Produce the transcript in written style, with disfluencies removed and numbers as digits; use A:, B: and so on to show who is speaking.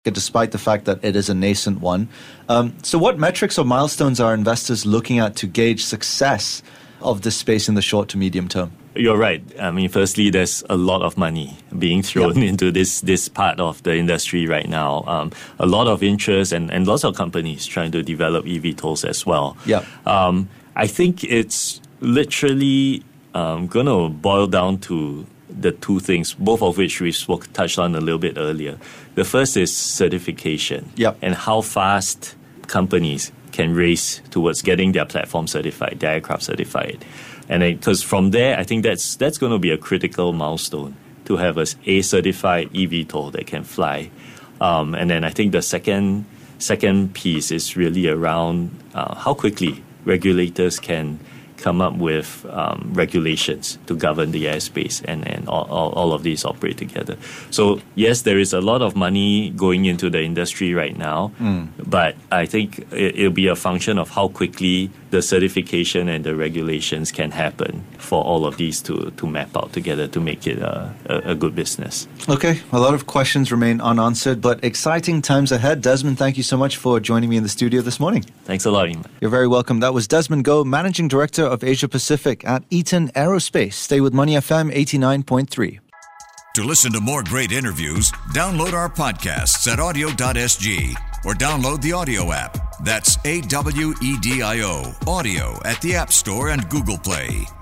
A: despite the fact that it is a nascent one. So what metrics or milestones are investors looking at to gauge success of this space in the short to medium term?
B: You're right. I mean, firstly, there's a lot of money being thrown into this part of the industry right now. A lot of interest and lots of companies trying to develop eVTOLs as well. I think it's literally going to boil down to the two things, both of which we touched on a little bit earlier. The first is certification and how fast companies can race towards getting their platform certified, their aircraft certified. And because from there, I think that's going to be a critical milestone to have a certified eVTOL that can fly. And then I think the second piece is really around how quickly regulators can come up with regulations to govern the airspace and all of these operate together. So yes, there is a lot of money going into the industry right now, but I think it'll be a function of how quickly the certification and the regulations can happen for all of these to map out together to make it a good business.
A: Okay, a lot of questions remain unanswered, but exciting times ahead. Desmond, thank you so much for joining me in the studio this morning.
B: Thanks a lot, Ingmar.
A: You're very welcome. That was Desmond Goh, Managing Director of Asia Pacific at Eaton Aerospace. Stay with Money FM 89.3.
C: To listen to more great interviews, download our podcasts at audio.sg or download the audio app. That's AWEDIO, audio at the App Store and Google Play.